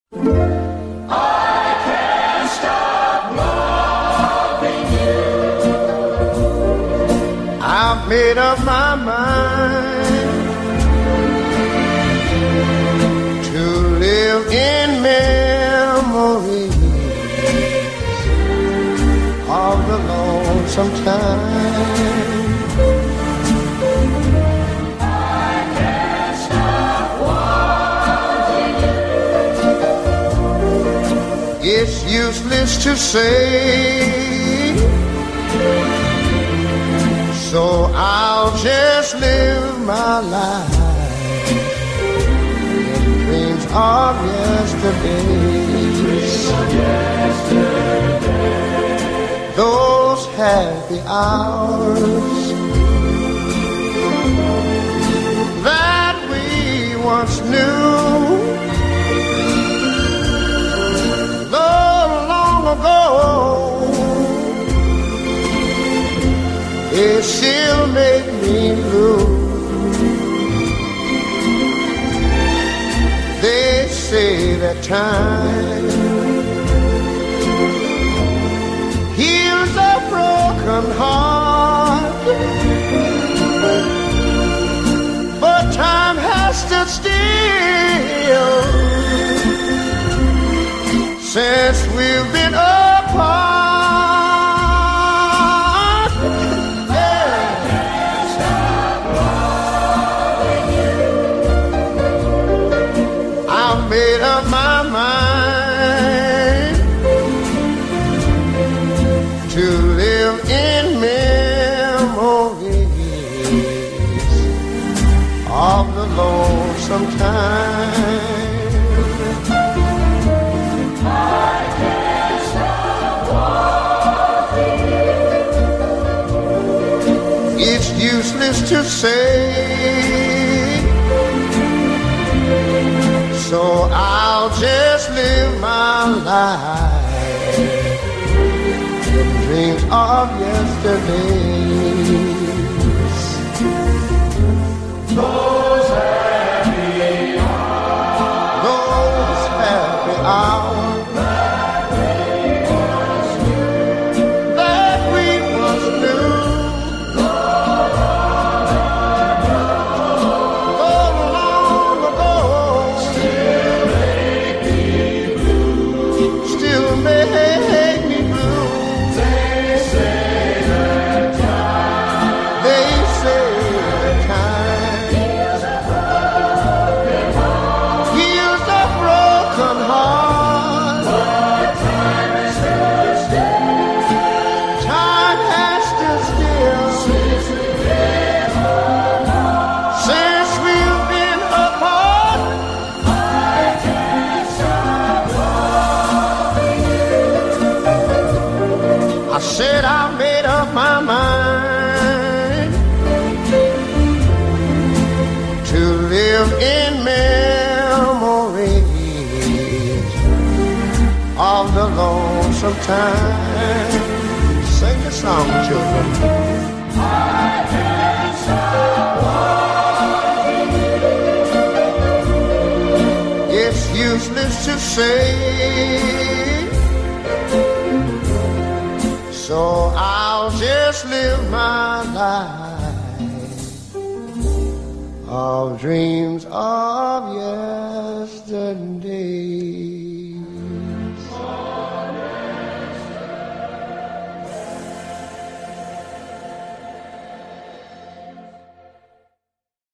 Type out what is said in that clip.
I've made up my mind to live in memories of the lonesome time. I can't stop wanting you. It's useless to say, so I'll just live my life in dreams of yesterday. Those happy hours that we once knew, though long ago, it still make me blue. They say that time heals a broken heart, but time has stood still since we've been apart. Made up my mind to live in memories of the lonesome time. I can't stop wanting you. It's useless to say, so I'll just live my life in dreams of yesterdays. Those happy hours, those happy hours that we once knew. Said I made up my mind to live in memories of the lonesome time. Sing the song, children. I can't stop wanting you. It's useless to say, so I'll just live my life of dreams of yesterday.